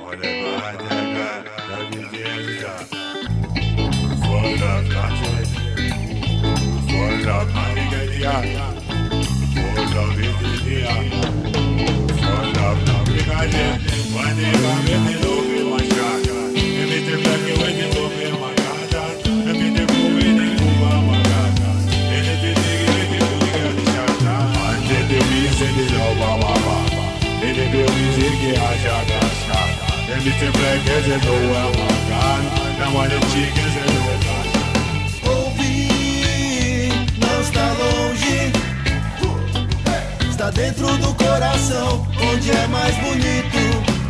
Ouvir não está longe, está dentro do coração, onde é mais bonito.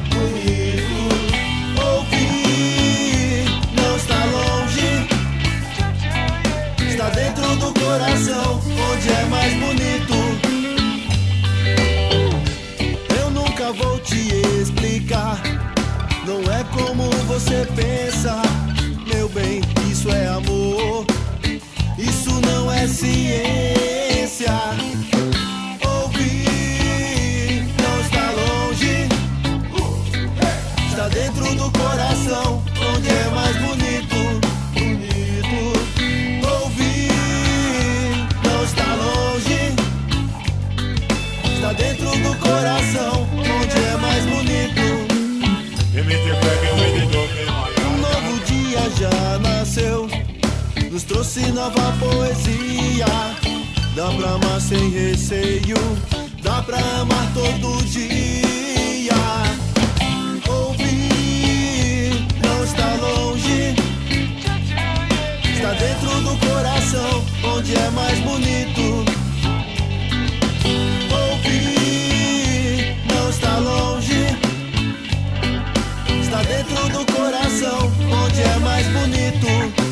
Ouvir não está longe, está dentro do coração, onde é mais bonito. Eu nunca vou te explicar, não é como você pensa, meu bem, isso é amor, isso não é ciência. Ouvir não está longe, está dentro do coração, onde é mais bonito. Ouvir não está longe, está dentro do coração, onde é mais bonito. Um novo dia já nasceu, nos trouxe nova poesia. Dá pra amar sem receio, dá pra amar todo dia. Ouvir não está longe, está dentro do coração, onde é mais bonito. Ouvir não está longe, está dentro do coração, onde é mais bonito.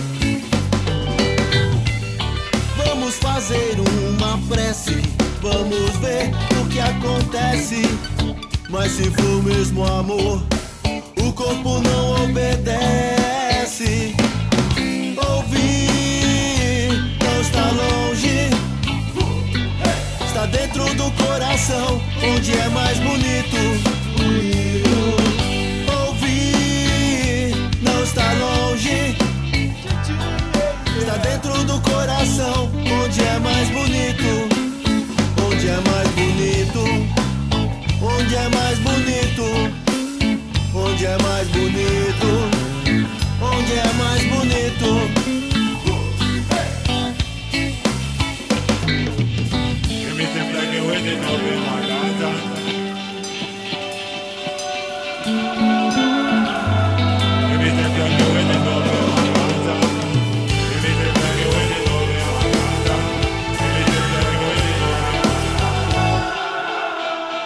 Vamos fazer uma prece, vamos ver o que acontece. Mas se for mesmo amor, o corpo não obedece. Ouvir não está longe, está dentro do coração, onde é mais bonito. Está longe, está dentro do coração, onde é mais bonito, onde é mais bonito, onde é mais bonito, onde é mais bonito, onde é mais bonito.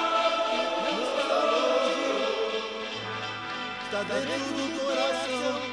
Está dentro do coração.